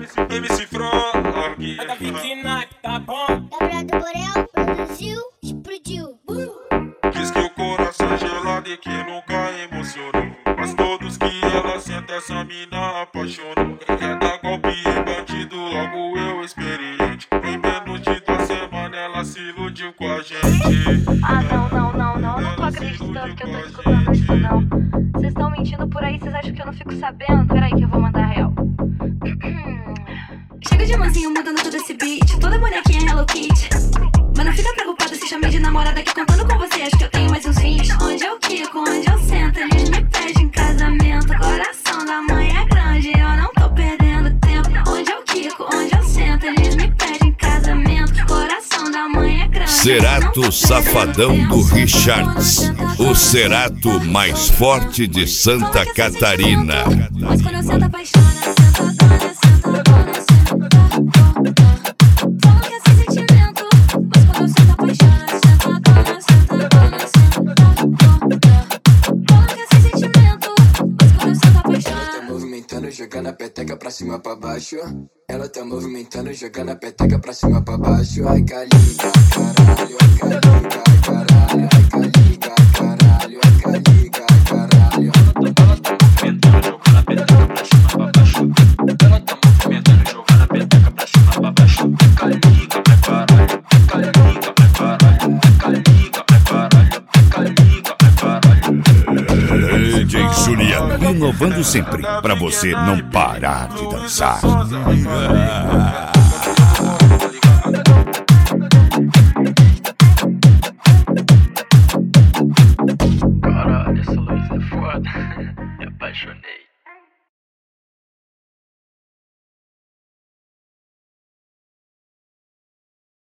MC Frog. Da Vitina, tá bom? Da Prado Borel, produziu, explodiu. Diz que o coração é gelado e que nunca emocionou, mas todos que ela senta essa mina apaixonou. É da golpe e bandido, logo eu experiente. Em menos de 2 semanas ela se iludiu com a gente. Ah, não tô acreditando que eu tô escutando isso, não. Vocês estão mentindo por aí, vocês acham que eu não fico sabendo? Peraí que eu vou mandar real. Chega de mansinho mudando todo esse beat, toda bonequinha Hello Kitty. Mas não fica preocupada se chamei de namorada que contando com você acho que eu tenho mais uns 20. Onde eu quico, onde eu sento, eles me pedem casamento. Coração da mãe é grande, eu não tô perdendo tempo. Onde eu quico, onde eu sento, eles me pedem casamento. Coração da mãe é grande. Cerato Safadão do Richards, o cerato mais forte de Santa Catarina. Mas quando eu sento apaixona, sentadona, sentadona, sentadona. Fala que é sem sentimento. Mas quando eu sento apaixona, sentadona, sentadona, sentadona. Fala que é sem sentimento. Mas quando eu sento apaixona. Ela tá movimentando, jogando a peteca pra cima pra baixo. Ela tá movimentando, jogando a peteca pra cima pra baixo. Ai, caliga, caralho, ai, caliga, caralho, ai, caliga, caralho, ai, caliga, caralho. Ela tá movimentando, jogando a peteca pra cima pra baixo. Ela tá movimentando, jogando a peteca pra cima pra baixo. Caliga pra caralho, caliga pra caralho, caliga pra caralho, caliga pra caralho. DJ Juliano, inovando sempre, pra você não parar de dançar.